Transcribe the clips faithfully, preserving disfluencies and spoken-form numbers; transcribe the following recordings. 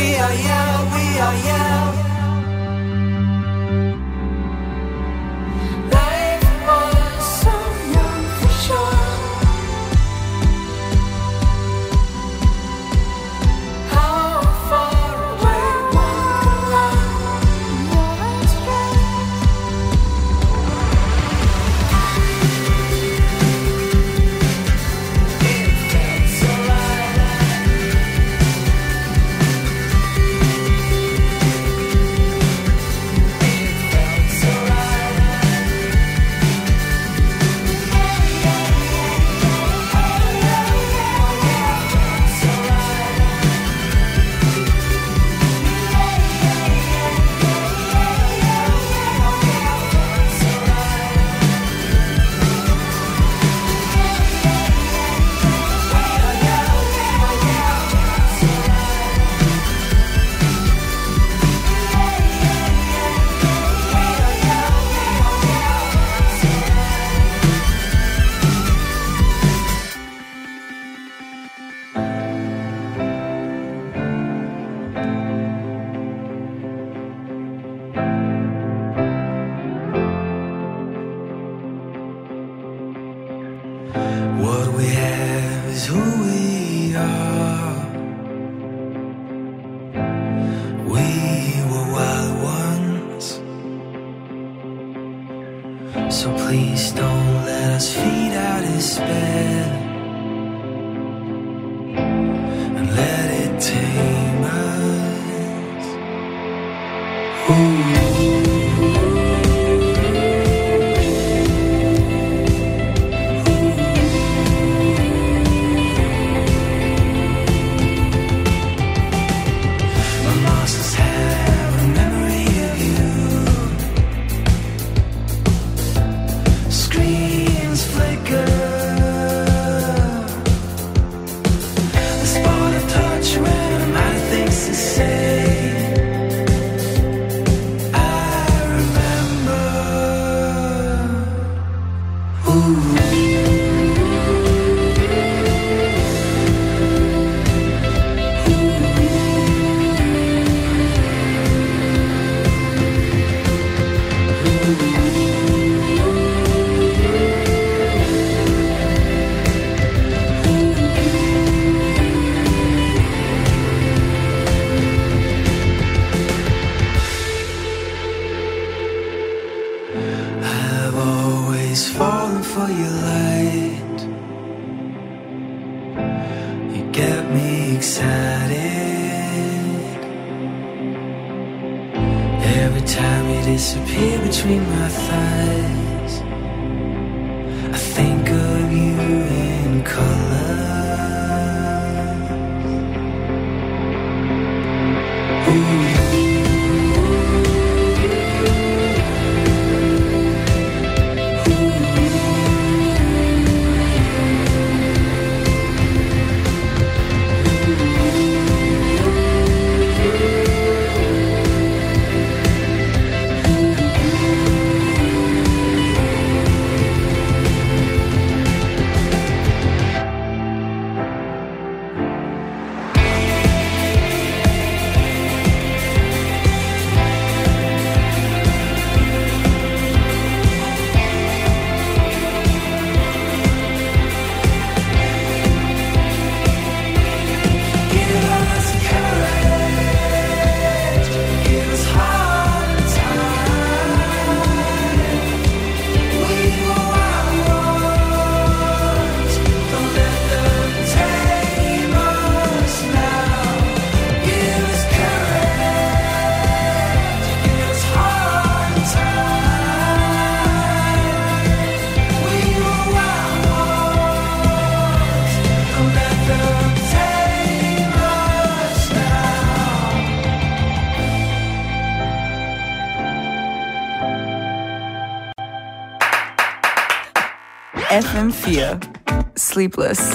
F M vier, Sleepless.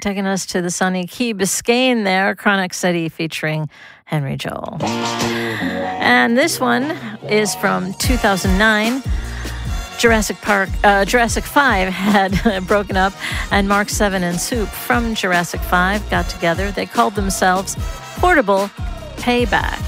taking us to the sunny Key Biscayne there, Chronic City featuring Henry Joel. And this one is from two thousand nine. Jurassic Park, uh, Jurassic five had broken up, and Mark seven and Soup from Jurassic five got together. They called themselves Portable Payback.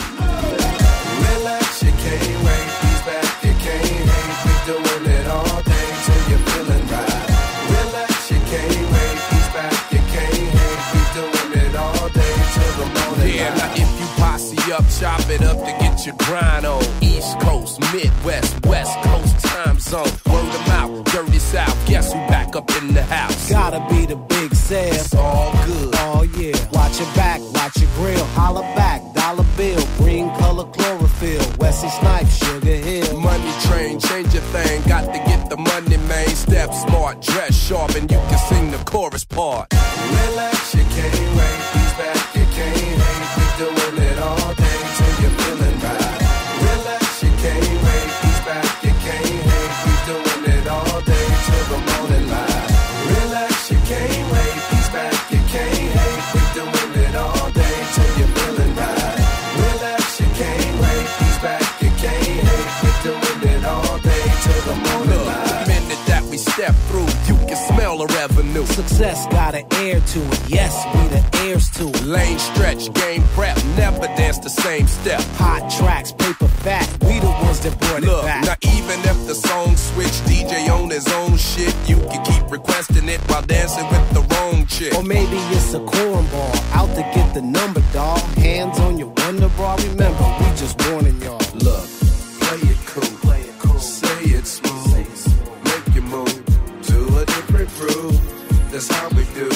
Relax, you can't wait. He's back, you can't hate. We doing it all day till you're feeling right. Relax, you can't wait. He's back, you can't hate. We doing it all day till the morning. Yeah, now if you posse up, chop it up to get your grind on. East Coast, Midwest, West Coast time zone. Word of mouth, dirty South. Guess who back up in the house? Gotta be the Big Sam. It's all good. Oh yeah. Watch your back, watch your grill. Holla back, dollar bill. Green color chlorophyll. Wesley Snipes, Sugar Hill. Money train, change your thing. Got to get the money, man. Step smart, dress sharp, and you can sing the chorus part. Relax, you can't wait. He's back, you can't hate. We doing it all day till you're feeling right. Relax, you can't wait. He's back, you can't hate. We doing it all day till the morning light. Relax, you can't wait. He's back, you can't hate. We doing it all day till you're feeling right. Relax, you can't wait. He's back, you can't hate. We doing it all day till the morning light. The minute that we step through, you can smell the revenue. Success got an air to it. Yes, we the heirs to it. Lane stretch, game prep, never dance the same step. Hot tracks, paper fat. We the ones that brought Look, it back. now even if the song switch, D J on his own shit, you can keep requesting it while dancing with the wrong chick. Or maybe it's a cornball, out to get the number, dawg. Hands on your wonder bra. Remember, we just warning y'all. Look, play it cool, play it cool. Say it smooth, make you move to a different groove. That's how we do.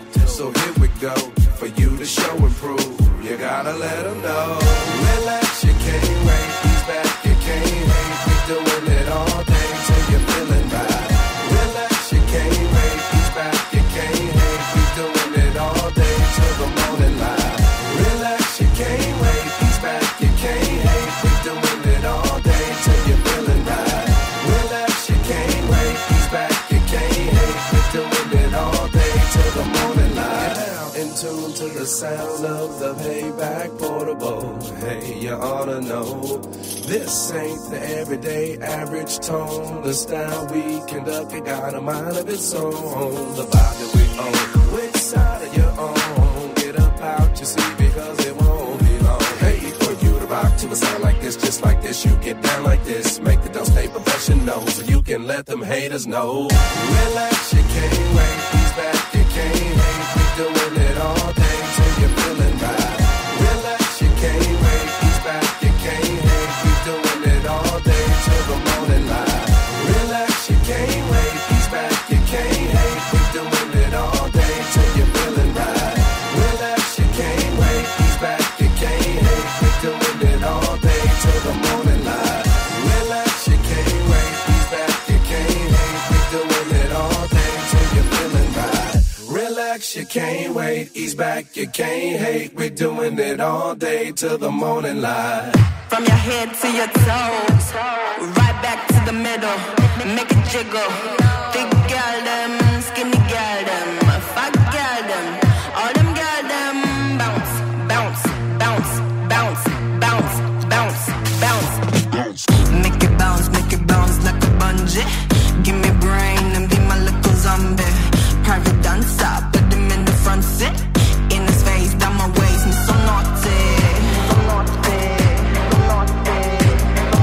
So here we go, for you to show and prove. You gotta let them know. Relax, you can't wait. He's back, you can't hate. We doing it all day till you're feeling right. Relax, you can't wait. He's back, you can't hate. We doing it all day till the morning light. Relax, you can't wait. He's back, you can't hate. We doing it all day till you're feeling right. Relax, you can't wait. He's back, you can't hate. We doing it all day till the morning light. In tune to the sound of the Payback Portable. Hey, you ought to know this ain't the everyday average tone. The style we conduct, it got a mind of its own. The vibe that we own, which side of your own? Get up out your seat because it won't be long. Hey, for you to rock to a sound like this, just like this, you get down like this. Make the don't stay professional so you can let them haters know. Relax, you can't wait. He's back, you can't hate. We doing it all day till you're feeling right. Relax, you can't wait. He's back, you can't hate. We doing it all day till the morning light. Relax, you can't wait. He's back, you can't hate. We doing it all day till you're feeling right. Relax, you can't wait. He's back, you can't hate. We doing it all day till the morning light. Relax, you can't wait. He's back, you can't hate. We doing it all day till you're feeling right. Relax, you can't wait. He's back, you can't hate. We're doing it all day till the morning light. From your head to your toes, right back to the middle, make it jiggle. Thick gal them, skinny gal them, fat gal them, all them gal them. Bounce, bounce, bounce, bounce, bounce, bounce, bounce. Make it bounce, make it bounce like a bungee. Give me brain and be my little zombie. Private dancer, put them in the front seat. In his face, down my waist, me so naughty. So naughty, so naughty, so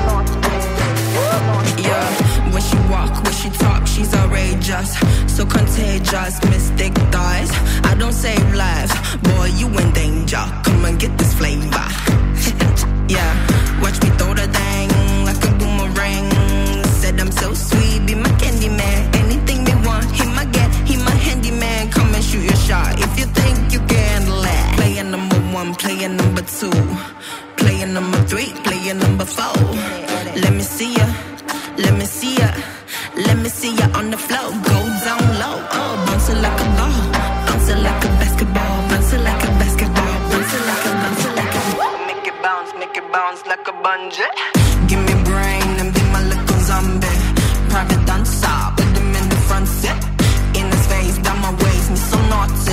naughty. Yeah, when she walk, when she talk, she's outrageous. So contagious, mystic thighs. I don't save lives, boy, you in danger. Come and get this flavor. Yeah, watch me throw the thing like a boomerang. Said I'm so sweet, be my candy man. Anything they want, he might get, he my handyman. Come and shoot your shot if you think you can handle it. Player number one, player number two, player number three, player number four. Let me see ya, let me see ya, let me see ya on the floor. Go down low, oh, bounce it like a ball, bounce it like a basketball, bounce it like a basketball, bounce it like a, bounce it like a. Make it bounce, make it bounce like a bungee. Give me brain and be my little zombie. Private dancer, put them in the front seat. In his face, down my waist, me so naughty.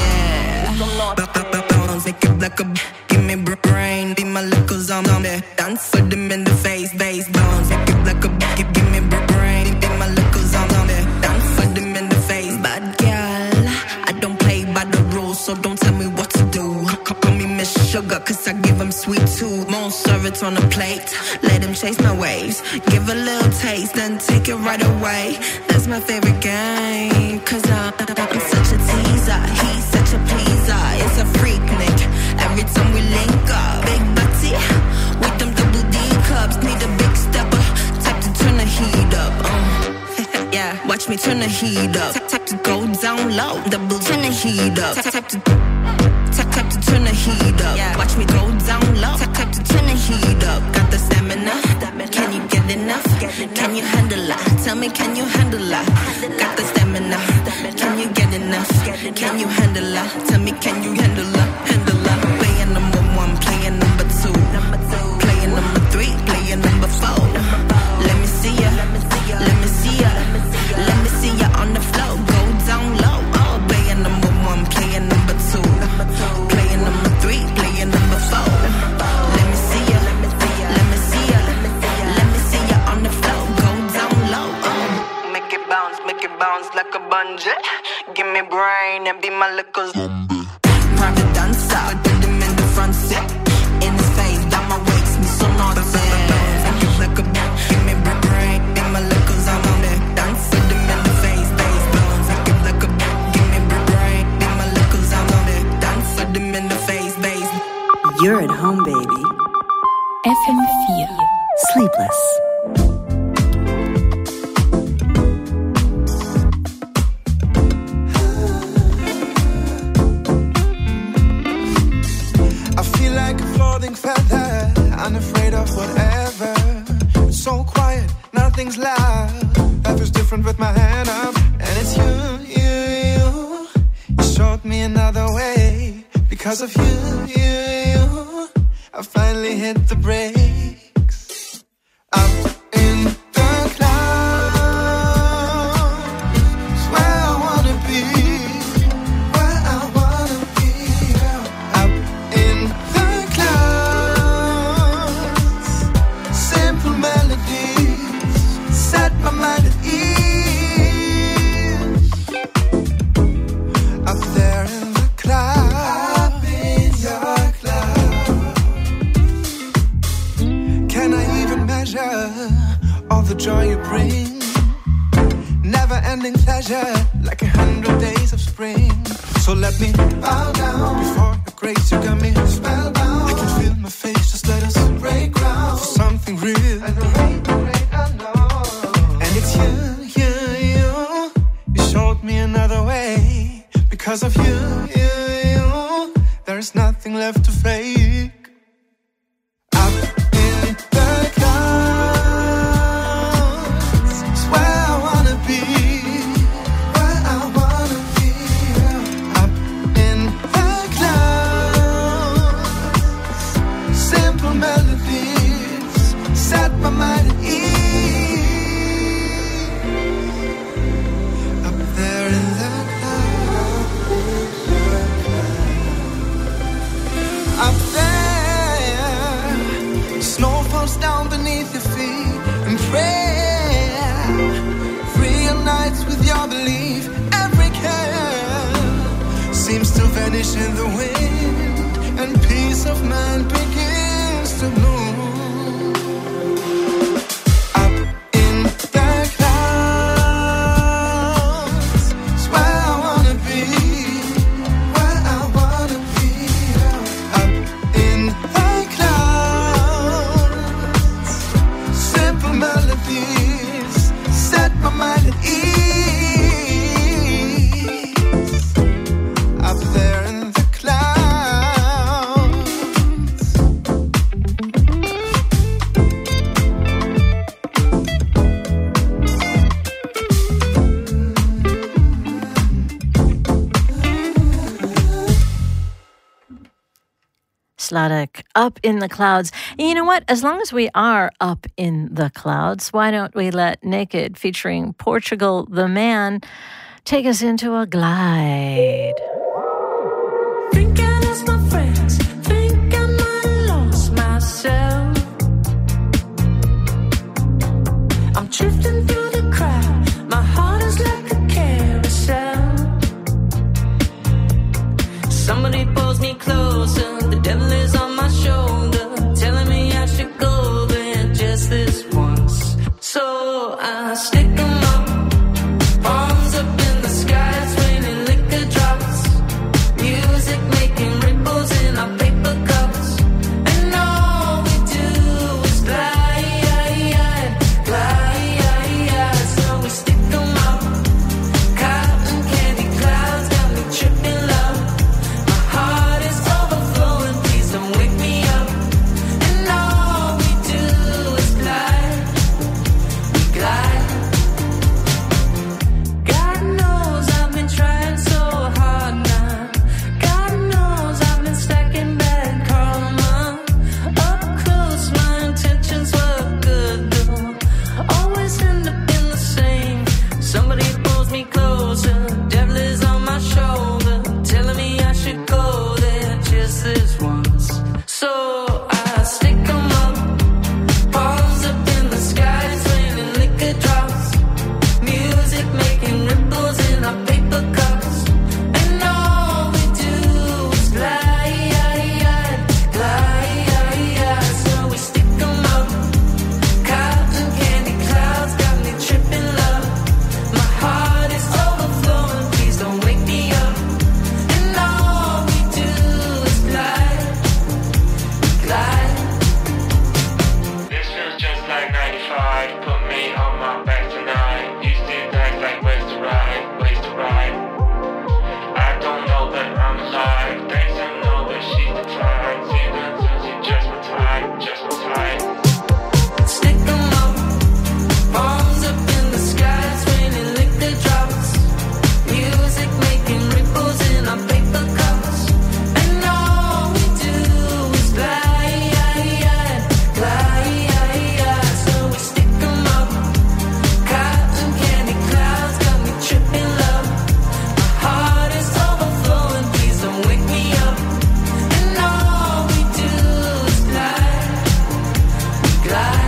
like a give me brain, be my little zombie. Dance for them in the face, bass bones. Make it like a give, give me brain, be my little zombie. Dance for them in the face, bad girl. I don't play by the rules, so don't tell me what to do. Call me Miss Sugar, cause I give them sweet too. Won't serve it on a plate, let them chase my waves. Give a little taste, then take it right away. That's my favorite game, cause I'm, I'm such a teaser. He's such a pleaser, it's a freak nick. Every time we link up, big butty with them double D cups. Need a big stepper, type to turn the heat up. Uh. Yeah, watch me turn the heat up. Type to go down low, double turn the heat up. Type to Tap, tap to turn the heat up. Yeah. Watch me go down low. Tap, tap to turn the heat up. Got the stamina. Can you get enough? Can you handle it? Tell me, can you handle it? Got the stamina. Can you get enough? Can you handle it? Tell me, can you handle it? Handle it. Playing number one, playing number two, playing number three, playing number four. Let me see ya. Let me see ya. Let me see ya on the floor. Go down low. Oh, playing number one, playing number two. Playing number three, playing number four. Let me see ya, let me see ya, let me see ya, let me see ya on the floor. Go down low, oh. Make it bounce, make it bounce like a bungee. Give me brain and be my little zombie. Private dancer, put them in the front seat. In his face, down my waist, me so naughty. Make it like a give me brain, be my little zombie. Dance with them in the face, face bones. Make it like a give me brain, be my little zombie. Dance with them in the face, face. You're at home, baby. F M four. Sleepless. I feel like a floating feather, unafraid of whatever. It's so quiet, nothing's loud. Life is different with my hand up, and it's you, you, you. You showed me another way. Because of you, you, you, I finally hit the brakes. Up in the clouds, where I wanna be, where I wanna be. Up in the clouds, simple melodies set my mind at ease. Up there in the clouds, all the joy you bring, never-ending pleasure, like a hundred days of spring. So let me bow down before your grace. You got me spellbound. I can feel my face. Just let us break ground for something real. I know, great, great, I know. And it's you, you, you. You showed me another way. Because of you, you, you, there is nothing left to fake. Up in the clouds, where I wanna be, where I wanna be. Up in the clouds, simple melodies set my mind at ease. Up there in the clouds, up there, snow falls down beneath your feet, and prayer, free your nights with your belief. Every care seems to vanish in the wind, and peace of mind begins to bloom. Up in the clouds, it's where I wanna be, where I wanna be. Up in the clouds, simple melodies set my mind at ease. Up there in the clouds. Sladek, Up in the Clouds. And you know what? As long as we are up in the clouds, why don't we let Naked featuring Portugal the Man take us into a glide? Drinking as my friends. this once. So I stick 'em up, palms up in the sky, it's raining liquor drops, music making ripples in our paper cups, and all we do is glide, glide, so we stick 'em up, cotton candy clouds got me tripping love, my heart is overflowing, please don't wake me up, and all we do is glide, we glide. God knows I've been trying so hard now. God knows I've been stacking bad karma. Up close, my intentions were good though. Always end up in the same. Somebody pulls me closer. Devil is on my shoulder, telling me I should go there just this once. So I stick 'em up, palms up in the sky, it's raining liquor drops, music making ripples in our paper cups, and all we do is glide, glide, so we stick 'em up, cotton candy clouds got me tripping love, my heart is overflowing, please don't wake me up, and all we do is glide, glide. This feels just like ninety-five. Put me on my back tonight. Used to act like ways to ride, ways to ride. I don't know that I'm alive. Thanks, I know that she's the type. See that she just retired, just retired. Stick 'em up, palms up in the sky, it's raining liquor drops, music making ripples in our paper cups, and all we do is glide, glide, so we stick 'em up, cotton candy clouds got me tripping love, my heart is overflowing, please don't wake me up, and all we do is glide, glide.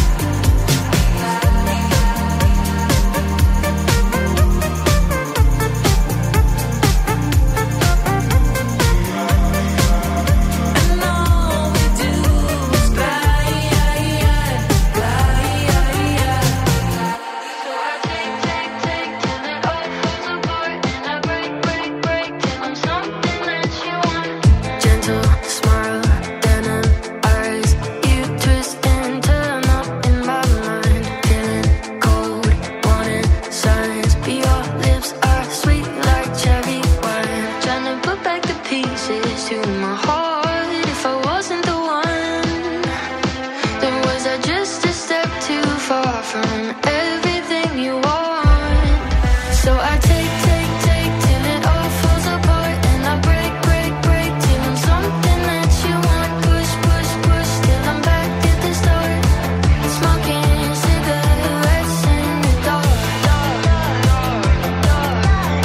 And all we do is glide, glide. So I take, take, take till it all falls apart, and I break, break, break till I'm something that you want. Gentle smile, denim eyes, you twist and turn up in my mind. Feeling cold, wanting signs, but your lips are sweet like cherry wine. Trying to put back the pieces to my heart. If I wasn't the one, then was I just a step too far from everything you want? So I take, take, take till it all falls apart, and I break, break, break till I'm something that you want. Push, push, push till I'm back at the start, smoking cigarettes in the dark, dark, dark, dark,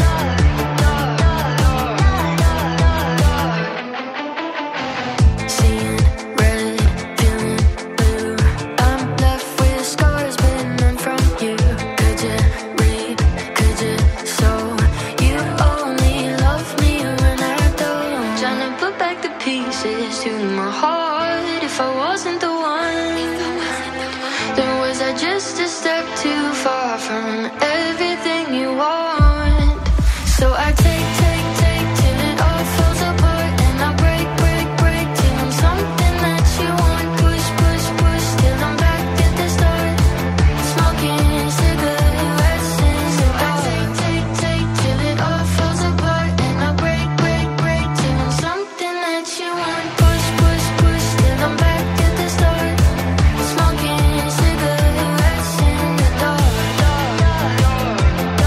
dark, dark. Seeing red, feeling blue, I'm left with scars, but none from you. Could you read, could you sew? You only love me when I don't. Trying to put back the pieces to my heart. If I wasn't the one, then was I just a step too far from everything you want? So I take, take, take till it all falls apart, and I break, break, break till I'm something that you want. Push, push, push till I'm back at the start, smoking cigarettes in the dark. Take, take, take till it all falls apart, and I break, break, break till I'm something that you want. Push, push, push till I'm back at the start, smoking cigarettes in the dark, dark, dark,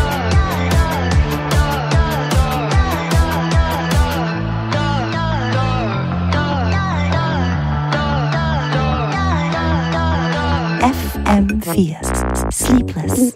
F M vier. Sleepless.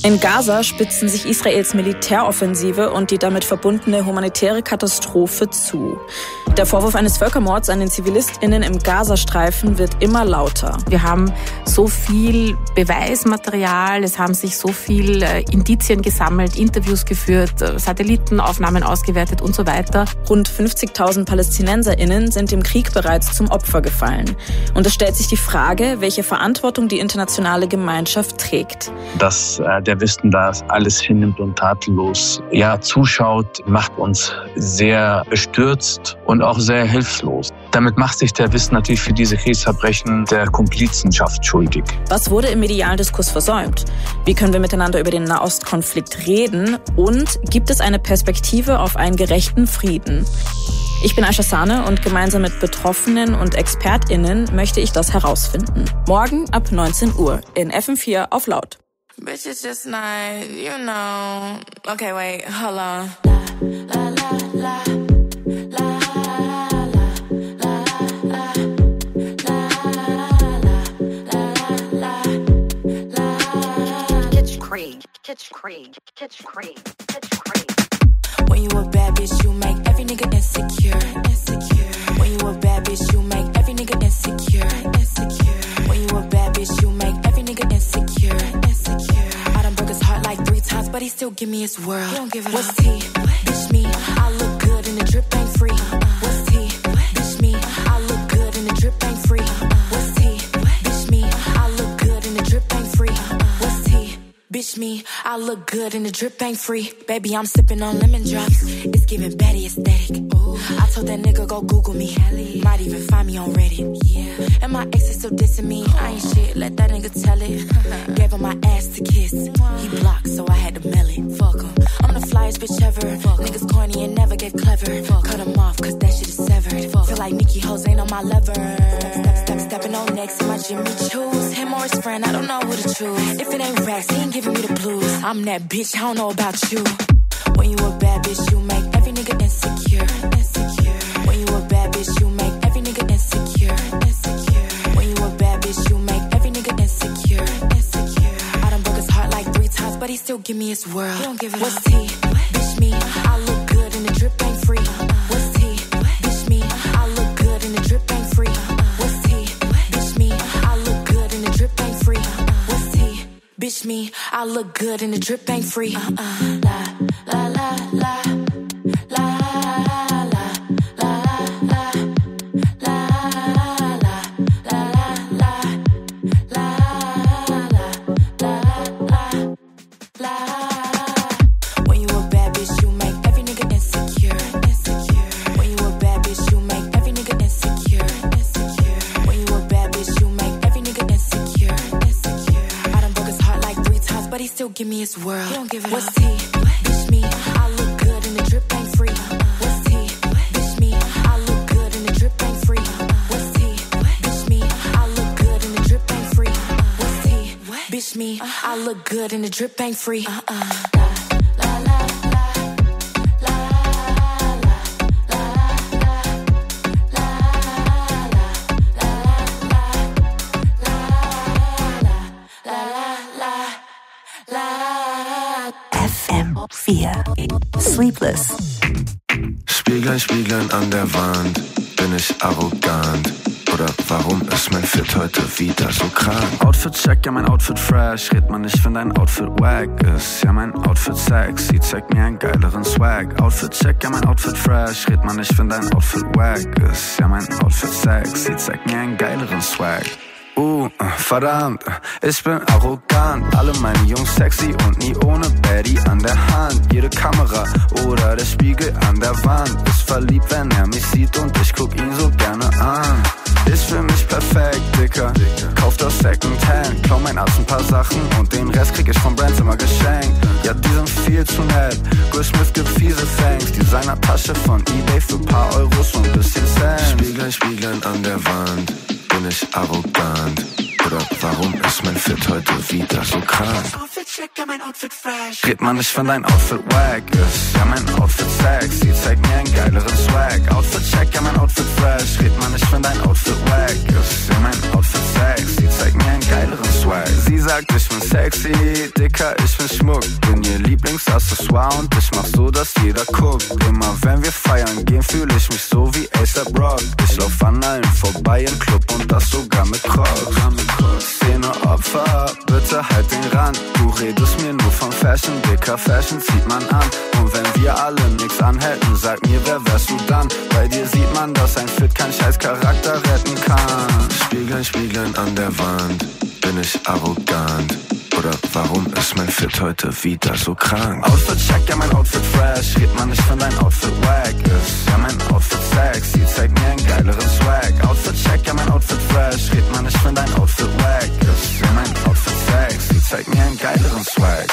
In Gaza spitzen sich Israels Militäroffensive und die damit verbundene humanitäre Katastrophe zu. Der Vorwurf eines Völkermords an den ZivilistInnen im Gazastreifen wird immer lauter. Wir haben so viel Beweismaterial, es haben sich so viel äh, Indizien gesammelt, Interviews geführt, äh, Satellitenaufnahmen ausgewertet und so weiter. Rund fünfzigtausend PalästinenserInnen sind im Krieg bereits zum Opfer gefallen. Und es stellt sich die Frage, welche Verantwortung die internationale Gemeinschaft trägt. Dass äh, der Westen da alles hinnimmt und tatenlos ja, zuschaut, macht uns sehr bestürzt und auch sehr hilflos. Damit macht sich der Westen natürlich für diese Kriegsverbrechen der Komplizenschaft schuldig. Was wurde im medialen Diskurs versäumt? Wie können wir miteinander über den Nahostkonflikt reden? Und gibt es eine Perspektive auf einen gerechten Frieden? Ich bin Aisha Sahne und gemeinsam mit Betroffenen und ExpertInnen möchte ich das herausfinden. Morgen ab neunzehn Uhr in F M vier auf Laut. Bitch, it's just not, you know. Okay, wait, hold on. La, la, la, la, Kitsch Creed, Kitsch Creed, Kitsch Creed. When you a bad bitch, you make every nigga insecure, insecure. When you a bad bitch, you make every nigga insecure, insecure. When you a bad bitch, you make every nigga insecure, insecure. I done broke his heart like three times, but he still give me his world. He don't give it What's up. Tea? Bitch me, I look good and the drip ain't free. What's tea? Bitch me, I look good and the drip ain't free. What's tea? Bitch me, I look good and the drip ain't free. What's tea? Bitch me, I look good and the drip ain't free. Baby, I'm sipping on lemon drops. It's giving Betty aesthetic. Ooh, I told that nigga go Google me. Might even find me on Reddit. Yeah, and my ex is still dissing me. I ain't shit, let that nigga tell it. Gave him my ass to kiss. He blocked, so I had to mail it. Fuck him. I'm the flyest bitch ever. Fuck niggas corny and never get clever. Fuck. Cut him off, cause that shit is severed. Fuck. Feel like Nicki Hoes ain't on my lever. Step, step, stepping on next in my Jimmy Choos. Him or his friend, I don't know who to choose. If it ain't racks, he ain't giving me the blues. I'm that bitch, I don't know about you. When you a bad bitch, you make every nigga insecure, insecure. When you a bad bitch, you make every nigga insecure, insecure. When you a bad bitch, you make every nigga insecure, insecure. I done broke his heart like three times, but he still give me his world. He don't give it What's up. Tea? Bitch me, I look good and the drip ain't free. What's tea? Bitch me, I look good and the drip ain't free. What's tea? Bitch me, I look good and the drip ain't free. What's tea? Bitch me, I look good and the drip ain't free. Uh-uh. La, la, la, la. La, la, la, la, la. La, la, la, la, la, la, la. When you a bad bitch, you make every nigga insecure, insecure. When you a bad bitch, you make every nigga insecure, insecure. When you a bad bitch, you make every nigga insecure, insecure. I done broke his heart like three times, but he still give me his world. He don't give it What's up. Tea? Bitch me, I look good and the drip ain't free. What's tea? Bitch me, I look good and the drip ain't free. What's tea? Bitch me, I look good and the drip ain't free. What's tea? Bitch me, I look good and the drip ain't free. Uh-uh. La, la, la. La, la, la. La, la, la. F M vier. Sleepless. Spieglein, Spieglein an der Wand, bin ich arrogant? Oder warum ist mein Fit heute wieder so krank? Outfit-Check, ja mein Outfit fresh. Red man nicht, wenn dein Outfit wack ist. Ja mein Outfit sexy, zeig mir einen geileren Swag. Outfit-Check, ja mein Outfit fresh. Red man nicht, wenn dein Outfit wack ist. Ja mein Outfit sexy, zeig mir einen geileren Swag. Uh, verdammt, ich bin arrogant. Alle meine Jungs sexy und nie ohne Baddie an der Hand. Jede Kamera oder der Spiegel an der Wand ist verliebt, wenn er mich sieht und ich guck ihn so gerne an. Ich fühl mich perfekt, Dicker, kauft aus Secondhand. Klau mein Arzt ein paar Sachen und den Rest krieg ich vom Brands immer geschenkt. Ja, die sind viel zu nett, Will Smith gibt fiese Thanks. Designer-Tasche von Ebay für paar Euros und ein bisschen Cent. Spieglein, Spieglein an der Wand, bin ich arrogant? Oder warum ist mein Fit heute wieder so krank? Outfit-Check, ja mein Outfit fresh. Red man nicht, wenn dein Outfit wack ist. Ja mein Outfit sexy, zeig mir einen geileren Swag. Outfit-Check, ja mein Outfit fresh. Red man nicht, wenn dein Outfit wack ist. Ja mein Outfit sexy, zeig mir einen geileren Swag. Sie sagt sagt, ich bin sexy, Dicker, ich bin Schmuck. Bin ihr Lieblingsaccessoire und ich mach so, dass jeder guckt. Immer wenn wir feiern gehen, fühl ich mich so wie A$AP Rock. Ich lauf an allen vorbei im Club und das sogar mit Crocs. Szene Opfer, bitte halt den Rand. Du redest mir nur von Fashion, Dicker, Fashion zieht man an. Und wenn wir alle nix anhätten, sag mir, wer wärst du dann? Bei dir sieht man, dass ein Fit kein scheiß Charakter retten kann. Spiegeln, spiegeln an der Wand, bin ich arrogant? Oder warum ist mein Fit heute wieder so krank? Outfit check, ja mein Outfit fresh. Red man nicht, wenn dein Outfit wack ist. Ja mein Outfit sexy, zeig mir einen geileren Swag. Outfit check, ja mein Outfit fresh. Red man nicht, wenn dein Outfit wack ist. Ja mein Outfit sexy, zeig mir einen geileren Swag.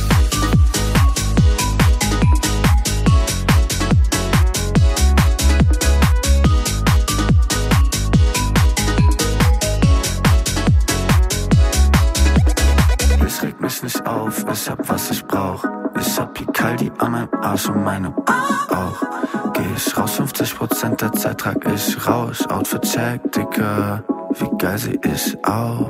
Reg mich nicht auf, ich hab was ich brauch. Ich hab Picaldi an meinem Arsch und meine auch. Geh ich raus, fünfzig Prozent der Zeit trag ich Rausch. Outfit check, Dicker, wie geil seh ich aus.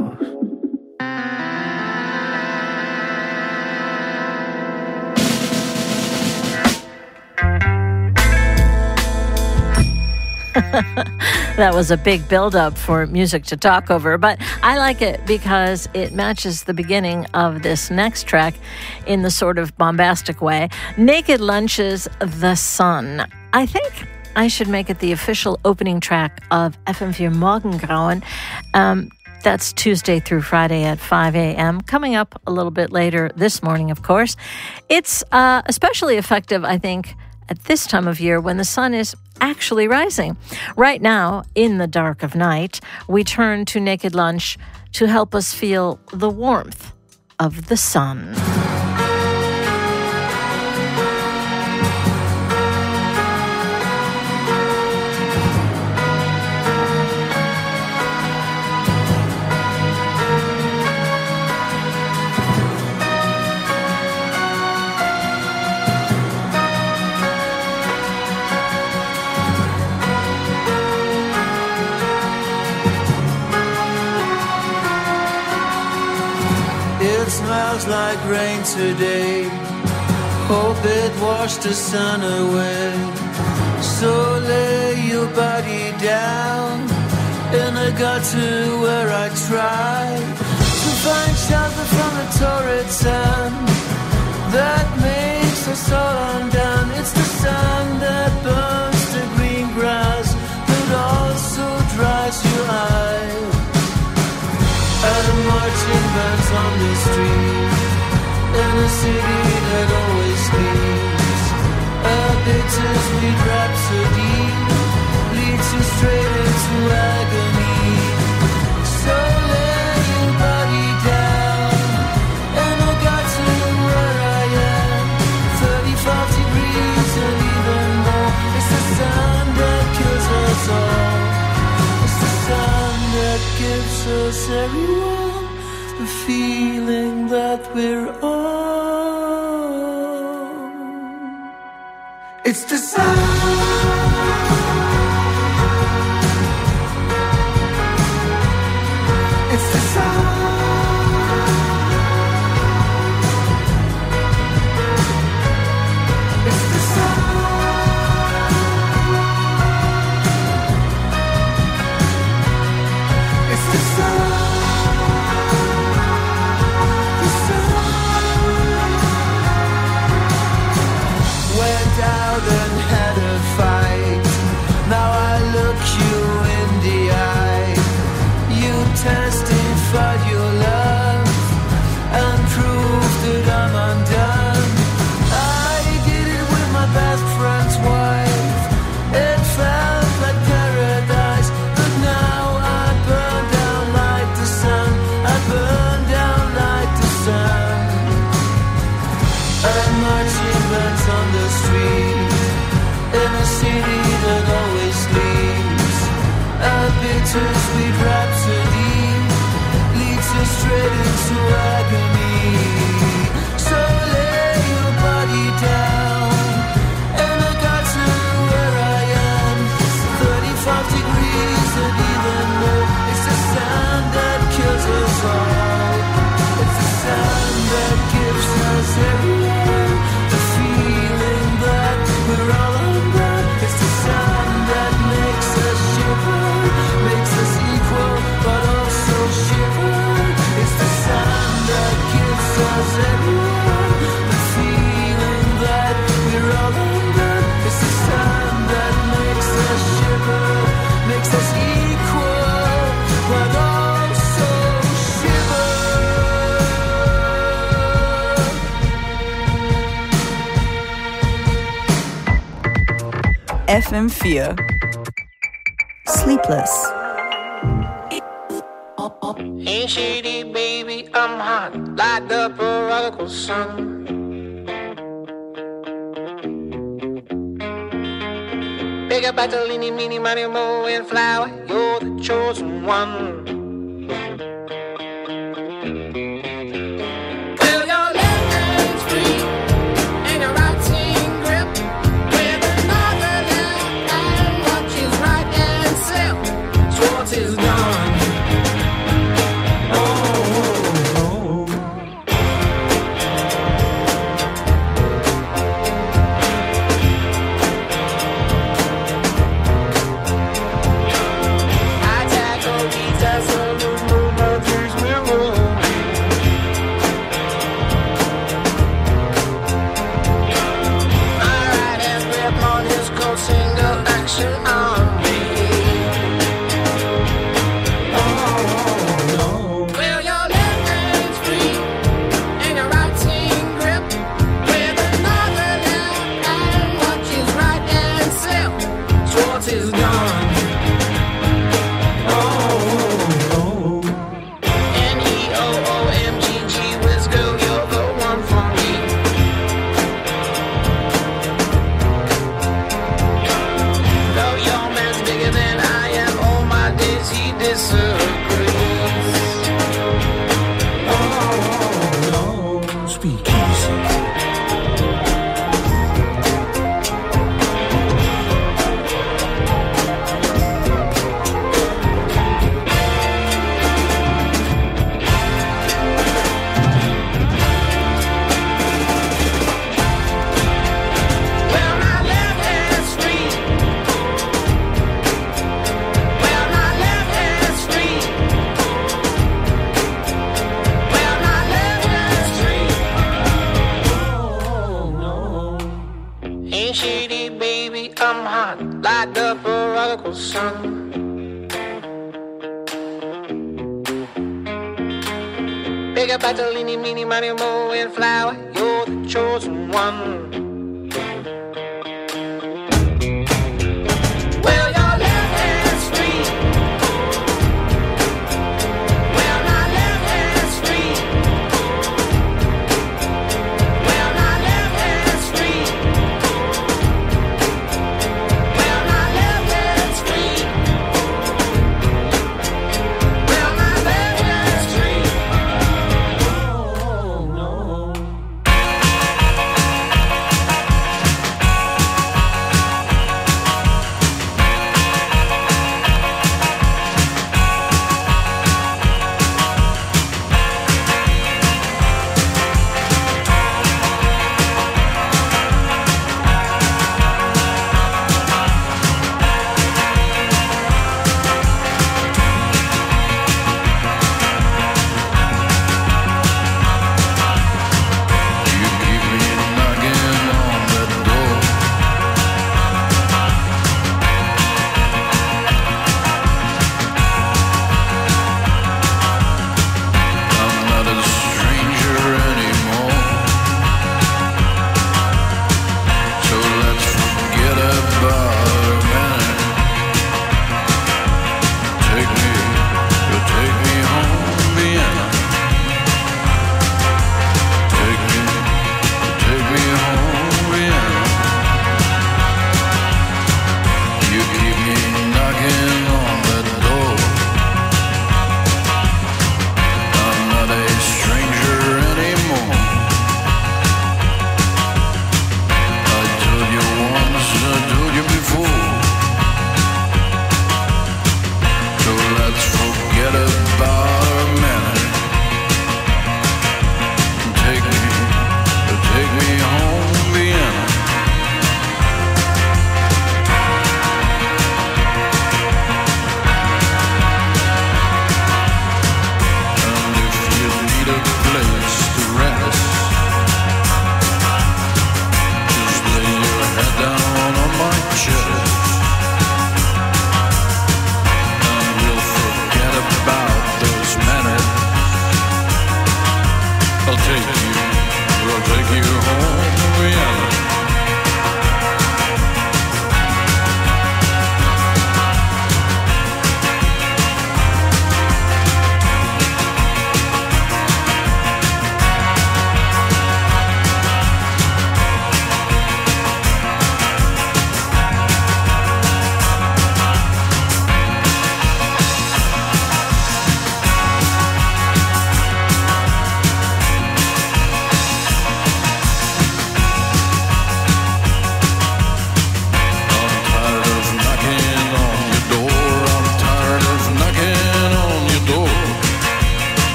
That was a big build-up for music to talk over, but I like it because it matches the beginning of this next track in the sort of bombastic way. Naked Lunch's The Sun. I think I should make it the official opening track of F M four Morgengrauen. Um, That's Tuesday through Friday at five a.m. Coming up a little bit later this morning, of course. It's uh, especially effective, I think, at this time of year when the sun is actually rising. Right now, in the dark of night, we turn to Naked Lunch to help us feel the warmth of the sun. It smells like rain today. Hope it washed the sun away. So lay your body down in a gutter where I try to find shelter from the torrid sun that makes us all undone. It's the sun that burns the green grass but also dries your eyes. At a marching bands on the street, in a city that always sleeps, a bittersweet rhapsody leads you straight into agony. So lay your body down, and I got to where I am, thirty-five degrees and even more. It's the sun that kills us all. It's the sun that gives us everyone the feeling that we're on. It's the sun. It's the sun. It's the sun. It's the sun. Out and had a fight. Now I look you in the eye. You testified your love and proved that I'm undone. I did it with my best friend's wife. It felt like paradise, but now I burn down like the sun. I burn down like the sun. And marching bands on the street in a city F M vier. Sleepless. Ain't shady, baby, I'm hot, like the prodigal son. Big up Bartolini, Mini, Money, Mo, and Flower, you're the chosen one. Well, your left hand's free, and your right hand grip, with another left hand watches right and self. Schwartz is gone. Bartolini, Mini, Money, Mo, and Flower, you're the chosen one. Well, your left hand's free. Well, my left hand's free. Well, my left hand's free. Well, my left hand's free. Well, my left hand's free.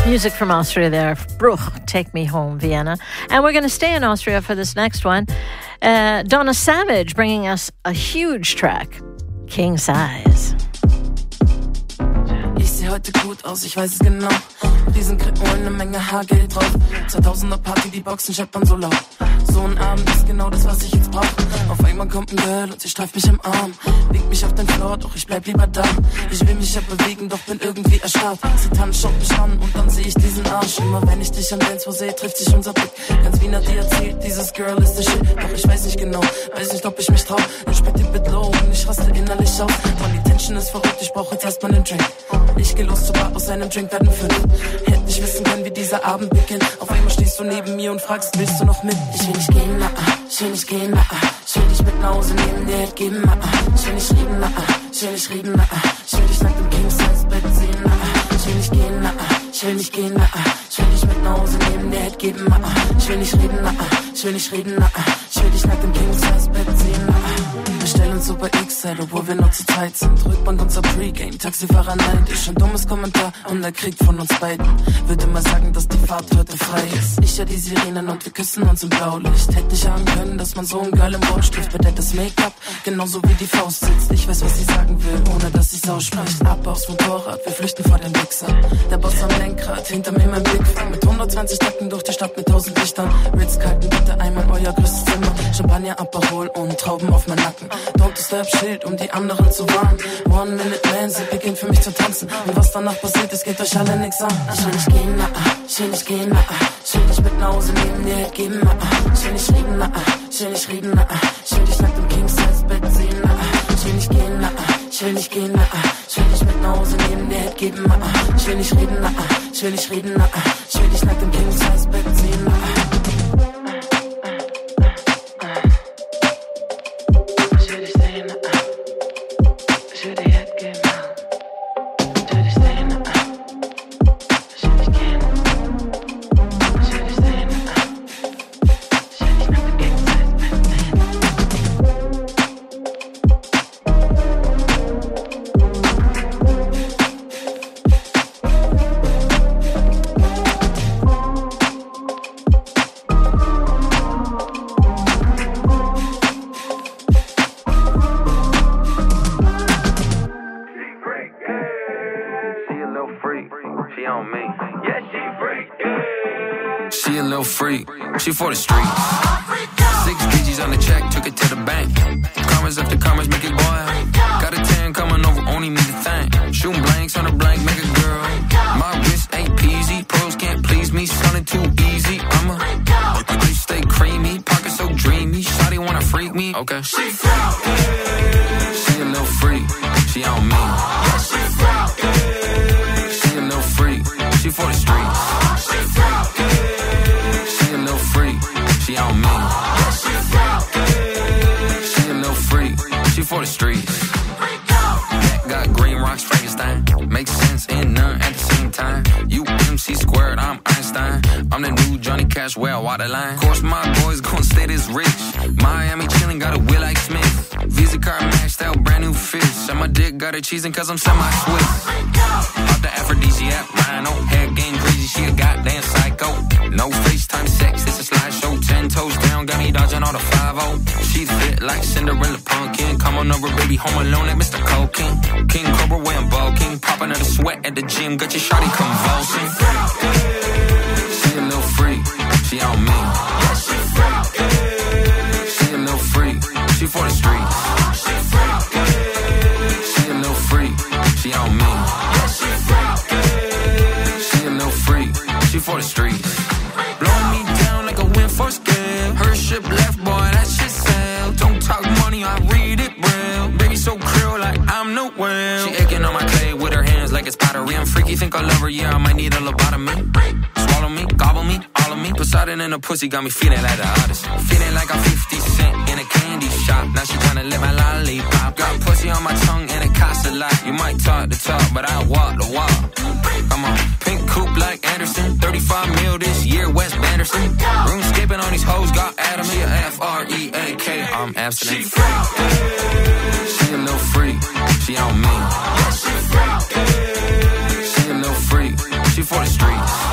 Music from Austria there. Bruch, Take Me Home, Vienna. And we're going to stay in Austria for this next one. Uh, Donna Savage bringing us a huge track, King Size. Ich seh heute gut aus, ich weiß es genau. Riesenkrippen und eine Menge Haargeld drauf. zweitausender Party, die Boxen scheppern so laut. So ein Abend ist genau das, was ich jetzt brauch. Auf einmal kommt ein Girl und sie streift mich im Arm. Legt mich auf den Floor, doch ich bleib lieber da. Ich will mich ja bewegen, doch bin irgendwie erstarrt. Sie tanzt, schaut mich an und dann seh ich diesen Arsch. Immer wenn ich dich am Dancefloor seh, trifft sich unser Blick. Ganz wie Nadia erzählt, dieses Girl ist the shit. Doch ich weiß nicht genau, weiß nicht, ob ich mich trau. Dann spielt die Bit low und ich raste innerlich aus. Mann, die Tension ist verrückt, ich brauch jetzt erstmal einen Drink. Ich geh los zur Bar, aus einem Drink werden fünf. Hätte nicht wissen können, wie dieser Abend beginnt. Auf einmal stehst du neben mir und fragst, willst du noch mit? Ich will nicht gehen, na ah, ich will nicht gehen, na ah. Ich will dich mit nach Hause nehmen, dir Head geben, na ah. Ich will nicht reden, na ah, ich will nicht reden, na ah. Ich will dich nach dem King-Size-Bett sehen, na ah. Ich will nicht gehen, na ah, ich will nicht gehen, na ah. Ich will dich mit nach Hause nehmen, dir Head geben, na ah. Ich will nicht reden, na ah, ich will nicht reden, na ah. Ich will dich nach dem King-Size-Bett sehen, na ah. Wir stellen Super X-L, obwohl wir nur zu zweit sind. Rückbank unser Pre-Game, Taxifahrer neint. Ist schon dummes Kommentar und er kriegt von uns beiden. Würde mal sagen, dass die Fahrt heute frei ist. Ich ja die Sirenen und wir küssen uns im Blaulicht. Hätte ich ahnen können, dass man so ein geilen Wort spricht. Bei der das Make-up genauso wie die Faust sitzt. Ich weiß, was sie sagen will, ohne dass sie's ausspricht. Ab aufs Motorrad, wir flüchten vor den Wichsern. Der Boss am Lenkrad, hinter mir mein Blick. Mit hundertzwanzig Tacken durch die Stadt mit tausend Lichtern. Ritz-Kalten, bitte einmal euer größtes Zimmer. Champagner, Aperol und Trauben auf mein Nacken. Don't disturb Schild, um die anderen zu warnen. One Minute Man, sie beginnt für mich zu tanzen. Und was danach passiert, es geht euch alle nix an. Ich will nicht gehen, na ah, ich will nicht gehen, na ah. Ich will dich mit nach Hause nehmen, dir Head geben, na ah. Ich will nicht reden, na ah, ich will nicht reden, na ah. Ich will dich nach dem King-Size-Bett sehen, na ah. Ich will nicht gehen, na ah, ich will nicht gehen, na ah. Ich will dich mit nach Hause nehmen, dir Head geben, na ah. Ich will nicht reden, na ah, ich will nicht reden, na ah. Ich will dich nach dem King-Size-Bett sehen, na ah. She for the streets. Six digits on the check, took it to the bank. Commas after commas, make it boil. Got a tan coming over, only me to thank. Shooting blanks on a blank, make a girl. My wrist ain't peasy, pearls can't please me, sounding too easy. I'm a, I stay creamy, pocket so dreamy. Shawty wanna freak me, okay. She freaky. She a little freak, she on me. Yeah, she freaky. She a little freak, she for the streets. She freaky. She on me. Yeah, she freaky. She a little freak. She for the streets. Neck got green rocks, Frankenstein. Makes sense and none at the same time. You M C squared, I'm Einstein. I'm the new Johnny Cash, well, waterline. Of course, my boys gon' stay this rich. Miami chillin', got a Will like Smith. Visa card maxed out, brand new fish. And my dick got her cheesing cause I'm semi-Swiss. Off the aphrodisiac, rhino. Hair game crazy, she a goddamn psycho. No FaceTime sex, it's a slideshow. Ten toes down, got me dodging all the five oh. She fit like Cinderella pumpkin. Come on over, baby, home alone like Mister Cocaine. King Cobra wearing bulking. Popping out a sweat at the gym, got your shawty convulsing. She a little freak, she on me. Yeah, she freaky. She a little freak, she for the streets. She freaky. She a little freak, she on me. Yeah, she freaky. She a little freak, she for the streets. Blow me down like a wind for scale. Her ship left, boy, that shit sail. Don't talk money, I read it real. Baby so krill like I'm no whale. She aching on my clay with her hands like it's pottery. I'm freaky, think I love her, yeah, I might need a lobotomy. Swallow me, gobble me, all of me. Poseidon in a pussy got me feeling like the Odyssey. Feeling like I'm fifty cent in a candy shop. Now she tryna lick my lollipop. Got pussy on my tongue and it costs a lot. You might talk the talk, but I walk the walk. I'm on pink coupe like Anderson. thirty-five mil this year, West Banderson. RuneScaping on these hoes, got Adam. She a F R E A K, I'm abstinent. She freaky. She a little freak, she on me. Yeah, she freaky. She a little freak, she for the streets.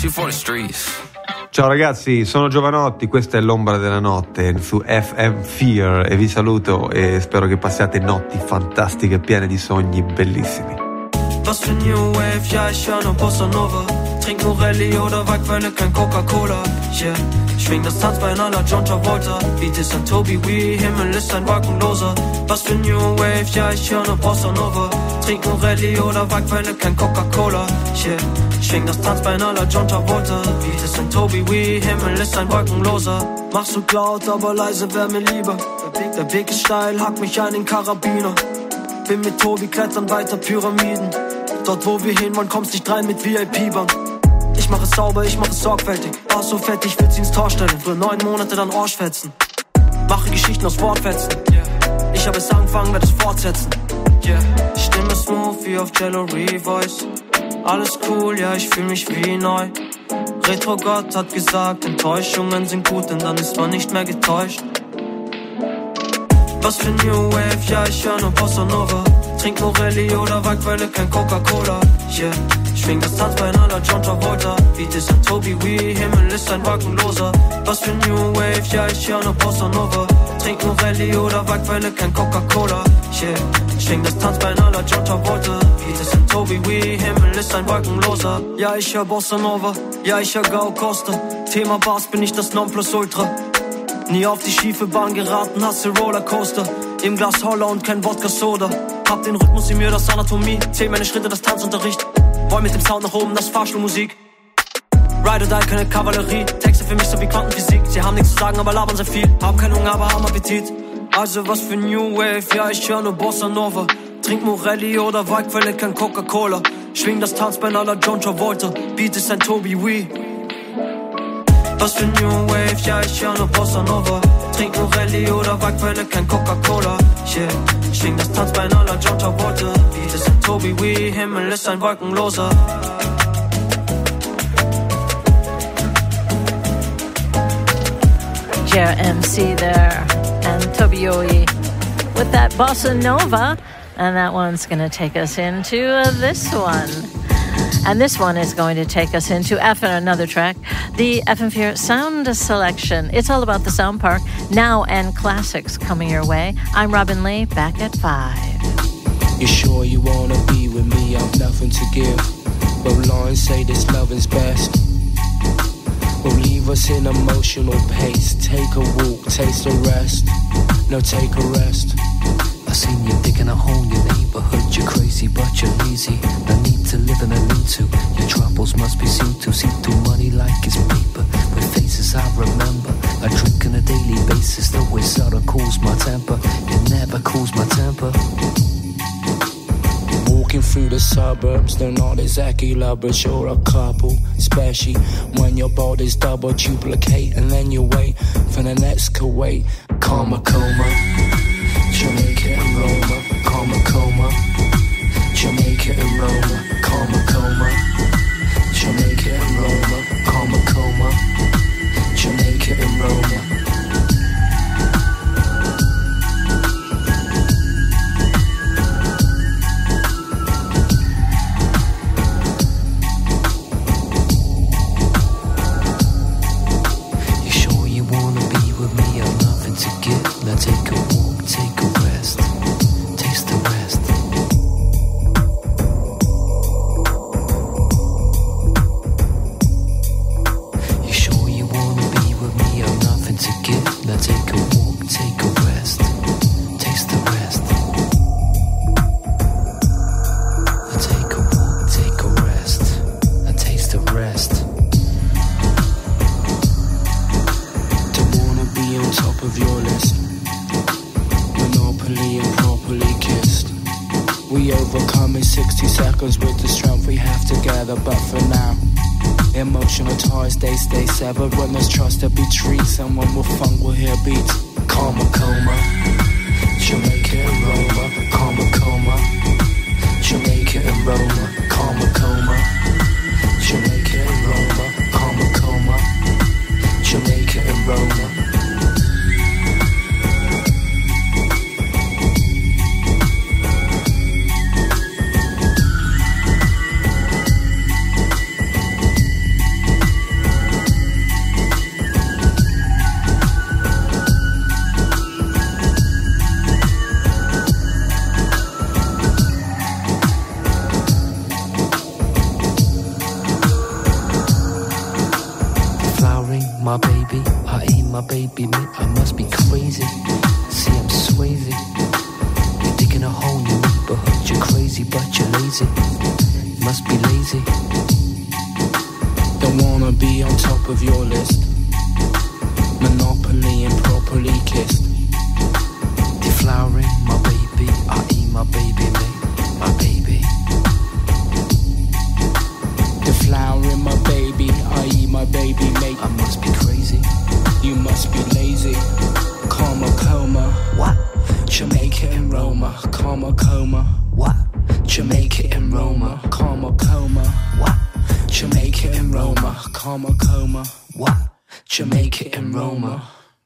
she for the streets. Ciao ragazzi, sono Giovanotti, questa è l'Ombra della Notte su F M Fear e vi saluto e spero che passiate notti fantastiche piene di sogni bellissimi. Was für New Wave, ja ich hör nur Bossa Nova. Trink Morelli oder Wackwelle, kein Coca-Cola. Yeah, schwing das Tanzbein à la John Travolta. Beat ist ein Toby Wee, Himmel ist ein Wolkenloser. Was für New Wave, ja ich hör nur Bossa Nova. Trink Morelli oder Wackwelle, kein Coca-Cola. Yeah, schwing das Tanzbein à la John Travolta. Beat ist ein Toby Wee, Himmel ist ein Wolkenloser. Machst du laut, aber leise wär mir lieber. Der Weg ist steil, hack mich an den Karabiner. Bin mit Tobi klettern weiter Pyramiden. Dort wo wir hinwollen, kommst nicht rein mit V I P-Band. Ich mach es sauber, ich mach es sorgfältig. War so fett, ich will sie ins Tor stellen. Für neun Monate dann Ohrschfetzen. Mache Geschichten aus Wortfetzen. Ich hab es angefangen, werd es fortsetzen. Stimme smooth wie auf Jello Revoice. Alles cool, ja ich fühl mich wie neu. Retro-Gott hat gesagt, Enttäuschungen sind gut, denn dann ist man nicht mehr getäuscht. Was für New Wave, ja ich hör nur Bossa Nova. Trink Morelli oder Wackwelle, kein Coca-Cola. Yeah, schwing das Tanzbein à la John Travolta. Beat ist ein Toby Wee, Himmel ist ein Wolkenloser. Was für New Wave, ja ich hör nur Bossa Nova. Trink Morelli oder Wackwelle, kein Coca-Cola. Yeah, schwing das Tanzbein à la John Travolta. Beat ist ein Toby Wee, Himmel ist ein Wolkenloser. Ja ich hör Bossa Nova, ja ich hör Gal Costa. Thema Bass bin ich das Nonplusultra. Nie auf die schiefe Bahn geraten, hasse Rollercoaster. Im Glas Holler und kein Wodka-Soda. Hab den Rhythmus in mir, das Anatomie. Zähl meine Schritte, das Tanzunterricht. Roll mit dem Sound nach oben, das Fahrstuhlmusik. Ride or die, keine Kavallerie. Texte für mich so wie Quantenphysik. Sie haben nichts zu sagen, aber labern sehr viel. Haben keinen Hunger, aber haben Appetit. Also was für New Wave, ja ich hör nur Bossa Nova. Trink Morelli oder Wackwelle, kein Coca-Cola. Schwing das Tanzbein à la John Travolta. Beat ist ein Toby Wee. Was für New Wave, ja ich hör nur Bossa Nova. Trink Morelli oder Wackwelle, kein Coca-Cola. Yeah, schwing das Tanzbein à la John Travolta. Beat ist ein Toby Wee, Himmel ist ein Wolkenloser. Jer M C there and Toby Wee with that Bossa Nova. And that one's going to take us into uh, this one. And this one is going to take us into F and another track, the F M Fear Sound Selection. It's all about the Sound Park, now and classics coming your way. I'm Robin Lee, back at five. You sure you wanna be with me? I've nothing to give. But lines say this loving's best. Will leave us in emotional pace. Take a walk, taste a rest. No, take a rest. I seen you digging a hole in your neighborhood. You're crazy, but you're lazy. No need to live in a lean to. Your troubles must be seen to. See through money like it's paper. With faces I remember. I drink on a daily basis. The way seldom cools my temper. It never cools my temper. Walking through the suburbs, they're not exactly lovers. You're a couple, especially when your body's double duplicate. And then you wait for the next Kuwait. Karma coma. Jamaica and Roma, Karma coma. Jamaica and Roma, Karma coma. Jamaica and Roma, Karma coma. Jamaica and Roma. You sure you wanna be with me? I've nothing to give. Now take a walk, take a rest, taste the rest. You sure you wanna be with me? I've nothing to give. Now take a walk, take a rest, taste the rest. Now take a walk, take a rest, and taste the rest. Don't wanna be on top of your list. Monopoly and properly kissed. We overcome in sixty seconds with the strength we have together. But for now, emotional ties, they stay severed. When there's trust to be treated, someone with funk will hear beats. Karma coma. Jamaica and Roma, Karma coma. Jamaica and Roma, Karma coma. Jamaica and Roma, Karma coma. Jamaica and Roma. my baby, I ain't my baby, me, I must be crazy. See, I'm swayzy. You're digging a hole in your neighborhood. You're crazy, but you're lazy. Must be lazy. Don't wanna be on top of your list. Monopoly and properly kissed. Deflowering my baby, I ain't my baby, me, my baby. Deflowering my baby, I eat my baby, mate. I must be crazy. You must be lazy. Karma coma. What? Jamaica and Roma. Karma coma. What? Jamaica and Roma. Karma coma. What? Jamaica and Roma. Karma coma. What? Jamaica and Roma.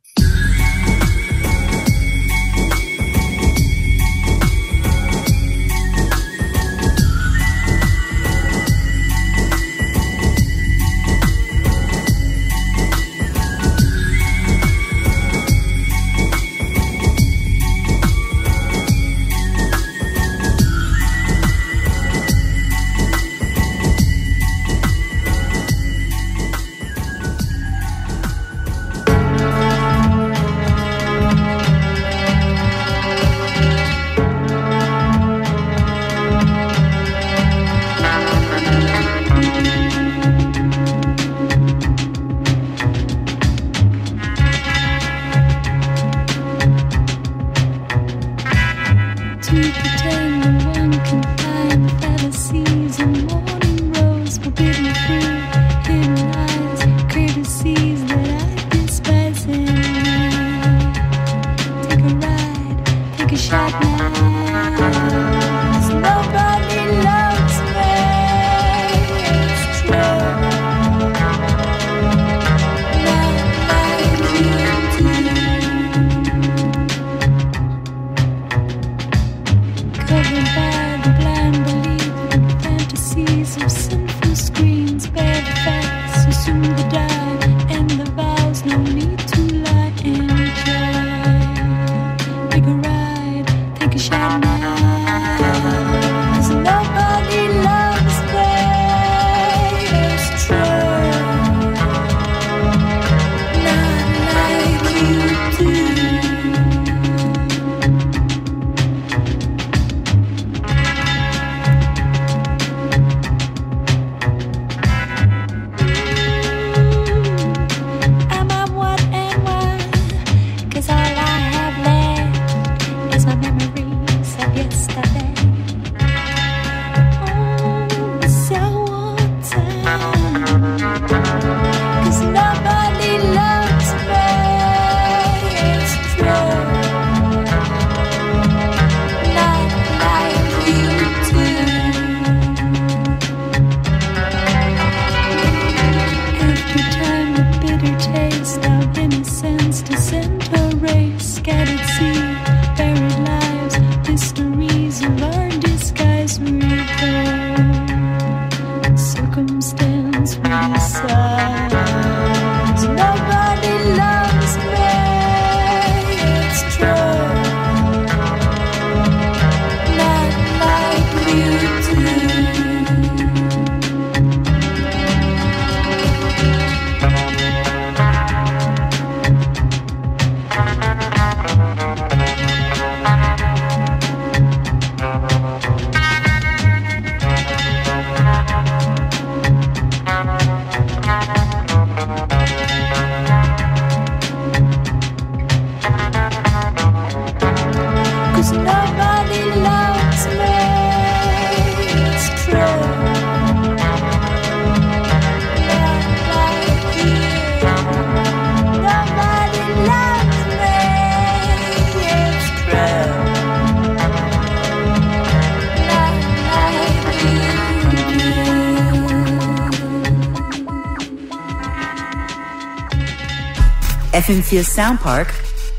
F M vier Soundpark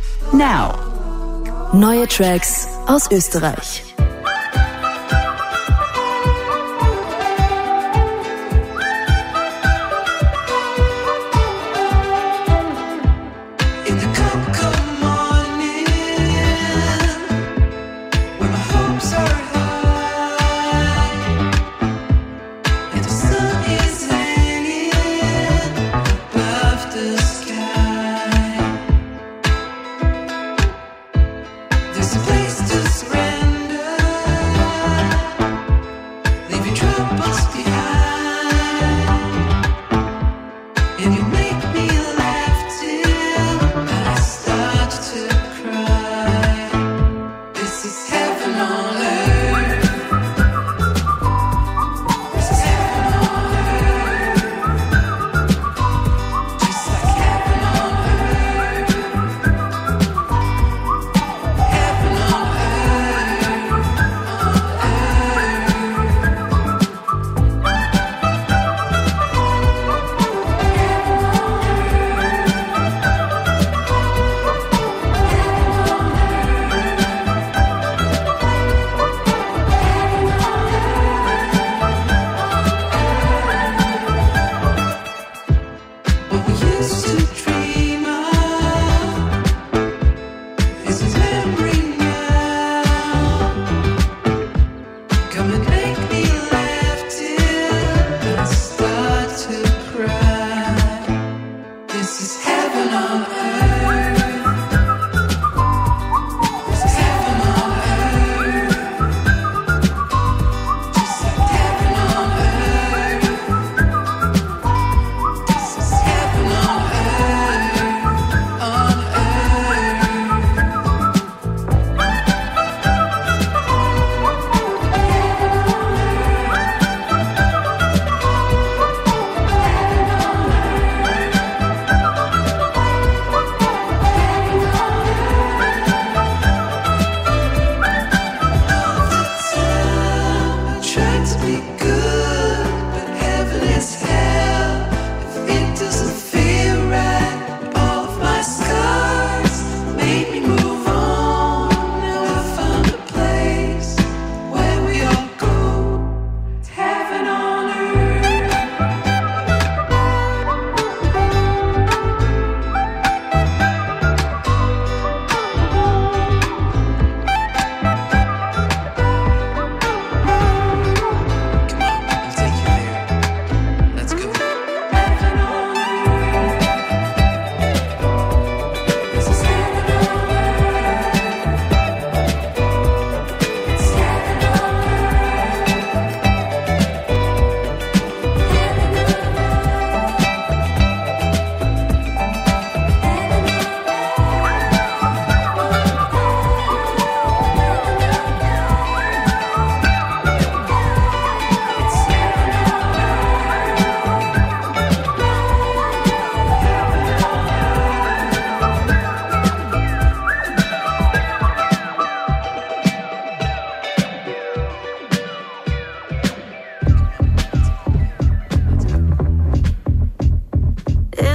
Now. Neue Tracks aus Österreich. This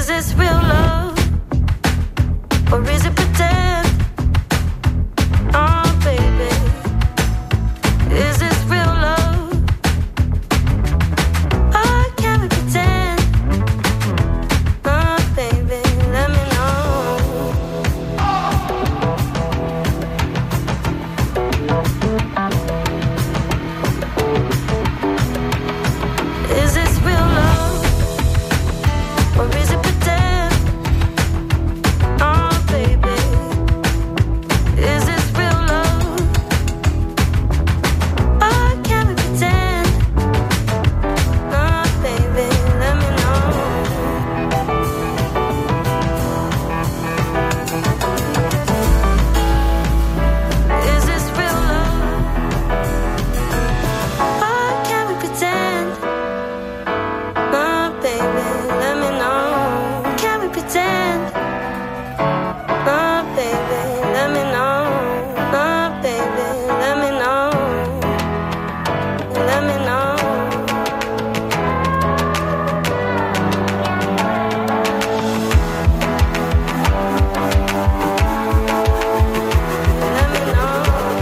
Is this real love? Or is it pretend? Oh, baby. Is this real love? Oh, can we pretend? Oh, baby, let me know. Is this real love? Or is it pretend? Oh, baby. Is this real love? Oh, can we pretend? Oh, baby, let me know. Is this real love? Oh, can we pretend? Oh, baby, let me know. Can we pretend? Oh, baby, let me know. Oh, baby, let me know. Let me know. Let me know.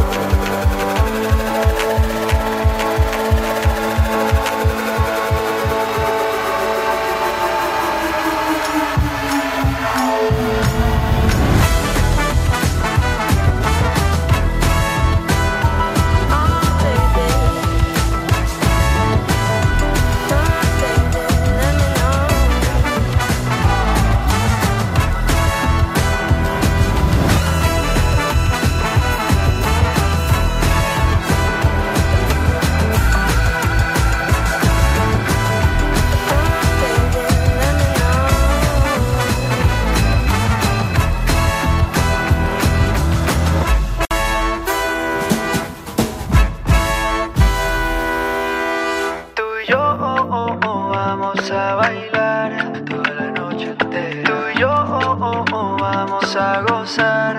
Tú y yo oh, oh, oh, vamos a bailar toda la noche entera. Tú y yo oh, oh, oh, vamos a gozar.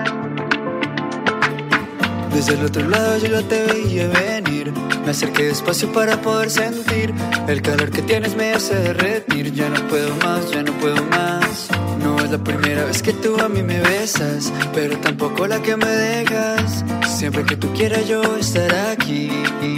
Desde el otro lado yo ya te veía venir. Me acerqué despacio para poder sentir el calor que tienes me hace derretir. Ya no puedo más, ya no puedo más. No es la primera vez que tú a mí me besas, pero tampoco la que me dejas. Siempre que tú quieras yo estar aquí.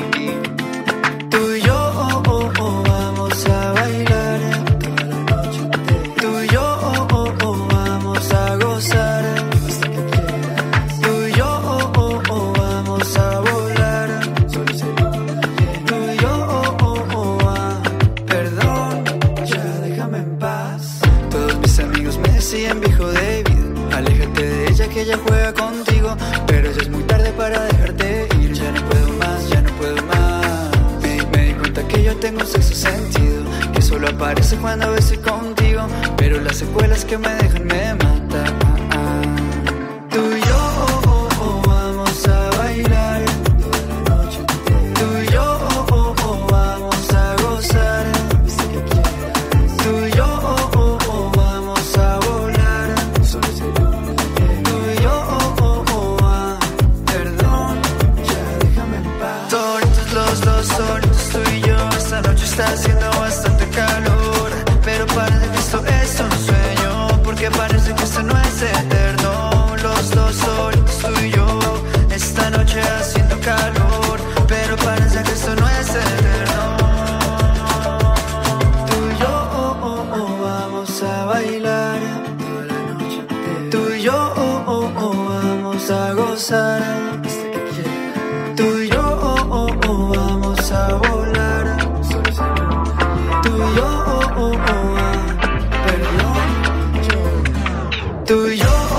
Tú y yo oh, oh, oh, vamos a bailar toda la noche entera. Tú y yo oh, oh, oh, vamos a gozar hasta que quieras. Tú y yo oh, oh, oh, vamos a volar. Solo se Tú y yo oh, oh, oh, ah, perdón, ya déjame en paz. Todos mis amigos me decían viejo David, aléjate de ella que ella juega contigo, pero ya es muy tarde para dejarte ir. Ya no puedo más, ya no puedo más. Me, me di cuenta que yo tengo un sexto sentido, que solo aparece cuando estoy contigo, pero las secuelas que me dejan me matan. Ah, ah. Tú y yo oh, oh, oh, vamos a bailar toda la noche entera. Tú y yo oh, oh, oh, vamos a gozar hasta que quieras. Tú y yo oh, oh, oh, vamos a volar. Solo se Tú y yo oh, oh, oh, ah, perdón, ya déjame en paz. Solitos los dos, solitos tú y yo. Esta noche está haciendo bastante calor, pero parece que esto es un sueño, porque parece que esto no es eterno. Los dos solitos tú y yo. Esta noche haciendo calor, pero parece que esto no es eterno. Tú y yo oh, oh, oh, vamos a bailar toda la noche entera. Tú y yo oh, oh, oh, vamos a gozar hasta que quieras. Tú y yo oh, oh, oh, vamos a volar. Solo se Tú y yo oh, oh, oh, ah, perdón, yo. Tú y yo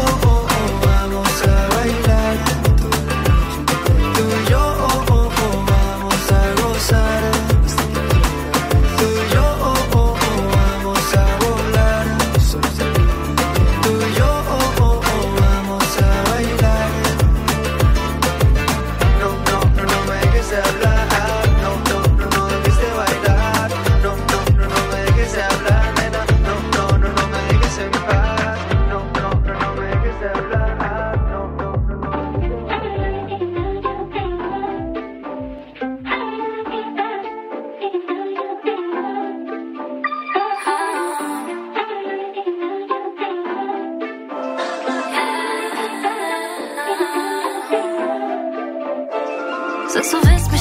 Sagst du willst mich